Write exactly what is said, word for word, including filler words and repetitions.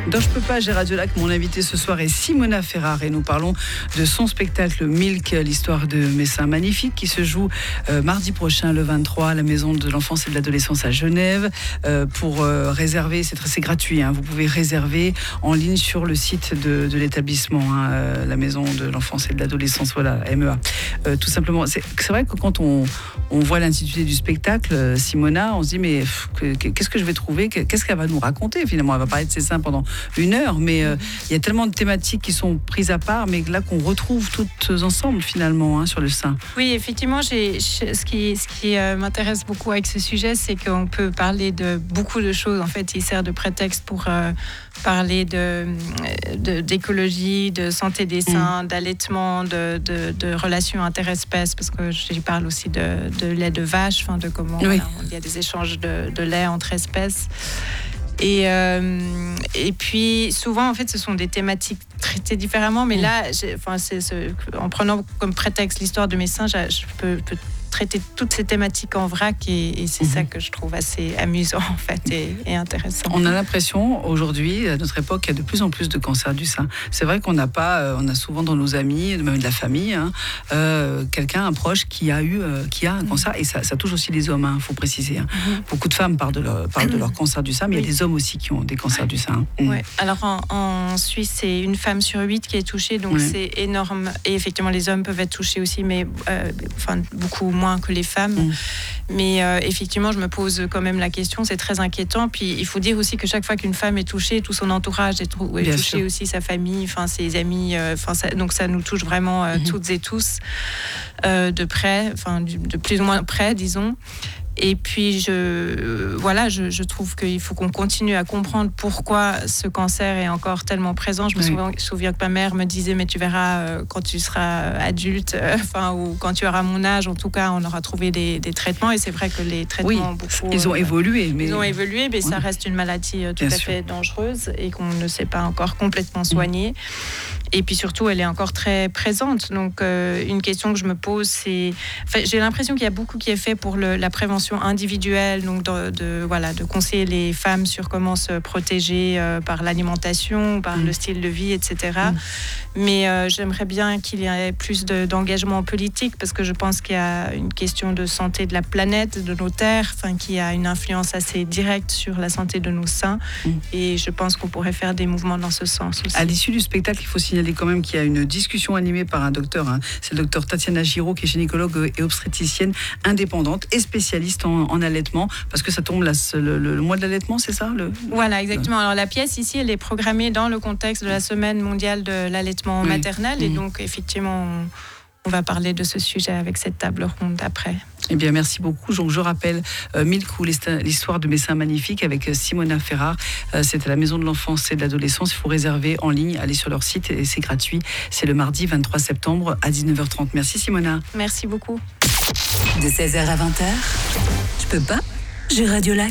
Dans Je peux pas, j'ai Radio Lac, mon invité ce soir est Simona Ferrar et nous parlons de son spectacle Milk, l'histoire de mes seins magnifiques qui se joue euh, mardi prochain le vingt-trois à la Maison de l'Enfance et de l'Adolescence à Genève. Euh, pour euh, réserver, c'est, c'est gratuit, hein, vous pouvez réserver en ligne sur le site de, de l'établissement, hein, euh, la Maison de l'Enfance et de l'Adolescence, voilà, M E A. Euh, tout simplement, c'est, c'est vrai que quand on, on voit l'intitulé du spectacle, Simona, on se dit mais pff, qu'est-ce que je vais trouver, qu'est-ce qu'elle va nous raconter finalement? Elle va parler de ses seins pendant une heure, mais euh, il y a tellement de thématiques qui sont prises à part, mais là qu'on retrouve toutes ensemble finalement, hein, sur le sein. Oui, effectivement, j'ai, ce qui, ce qui euh, m'intéresse beaucoup avec ce sujet, c'est qu'on peut parler de beaucoup de choses. En fait, il sert de prétexte pour euh, parler de, de, d'écologie, de santé des seins, mmh. d'allaitement, de, de, de relations interespèces, parce que j'y parle aussi de, de lait de vache, enfin de comment oui. voilà, il y a des échanges de, de lait entre espèces. Et, euh, et puis souvent en fait ce sont des thématiques traitées différemment, mais mmh. là j'ai, enfin, c'est, c'est, en prenant comme prétexte l'histoire de mes seins, je peux, peux traiter toutes ces thématiques en vrac et, et c'est mmh. ça que je trouve assez amusant en fait et, et intéressant. On a l'impression aujourd'hui, à notre époque, qu'il y a de plus en plus de cancers du sein. C'est vrai qu'on n'a pas, euh, on a souvent dans nos amis, même de la famille, hein, euh, quelqu'un, un proche qui a eu, euh, qui a un mmh. cancer, et ça, ça touche aussi les hommes, il hein, faut préciser. Hein. Mmh. Beaucoup de femmes parlent de leur, parlent mmh. de leur cancer du sein, mais oui. il y a des hommes aussi qui ont des cancers ouais. du sein. Mmh. Ouais. Alors en, en Suisse, c'est une femme sur huit qui est touchée, donc ouais. c'est énorme. Et effectivement, les hommes peuvent être touchés aussi, mais euh, enfin, beaucoup moins que les femmes. Mmh. Mais euh, effectivement, je me pose quand même la question, c'est très inquiétant. Puis il faut dire aussi que chaque fois qu'une femme est touchée, tout son entourage est, trou- est touché sûr. Aussi, sa famille, enfin ses amis. Euh, ça, donc ça nous touche vraiment euh, mmh. toutes et tous euh, de près, enfin de plus ou moins près, disons. Et puis, je, euh, voilà, je, je trouve qu'il faut qu'on continue à comprendre pourquoi ce cancer est encore tellement présent. Je me oui. souviens, souviens que ma mère me disait, mais tu verras euh, quand tu seras adulte, euh, enfin, ou quand tu auras mon âge, en tout cas, on aura trouvé des, des traitements. Et c'est vrai que les traitements oui, ont beaucoup... Ils ont euh, évolué. Mais... Ils ont évolué, mais oui. ça reste une maladie euh, tout Bien à sûr. Fait dangereuse et qu'on ne sait pas encore complètement soigner. Mmh. Et puis surtout, elle est encore très présente. Donc, euh, une question que je me pose, c'est... Enfin, j'ai l'impression qu'il y a beaucoup qui est fait pour le, la prévention individuelle, donc de, de, voilà, de conseiller les femmes sur comment se protéger euh, par l'alimentation, par mmh. le style de vie, et cetera. Mmh. Mais euh, j'aimerais bien qu'il y ait plus de, d'engagement politique, parce que je pense qu'il y a une question de santé de la planète, de nos terres, enfin, qui a une influence assez directe sur la santé de nos seins. Mmh. Et je pense qu'on pourrait faire des mouvements dans ce sens aussi. À l'issue du spectacle, il faut signaler quand même qu'il y a une discussion animée par un docteur. Hein. C'est le docteur Tatiana Giraud, qui est gynécologue et obstétricienne indépendante et spécialiste en, en allaitement, parce que ça tombe là, le, le, le mois de l'allaitement, c'est ça le... Voilà, exactement. Alors la pièce ici, elle est programmée dans le contexte de la semaine mondiale de l'allaitement oui. maternel, mmh. et donc effectivement, on, on va parler de ce sujet avec cette table ronde après. Eh bien, merci beaucoup. Donc, je rappelle euh, Milk ou l'histoire de mes seins magnifiques avec Simona Ferrar. Euh, c'est à la Maison de l'Enfance et de l'Adolescence. Il faut réserver en ligne, aller sur leur site et c'est gratuit. C'est le mardi vingt-trois septembre à dix-neuf heures trente. Merci Simona. Merci beaucoup. De seize heures à vingt heures, je peux pas, j'ai Radio Lac.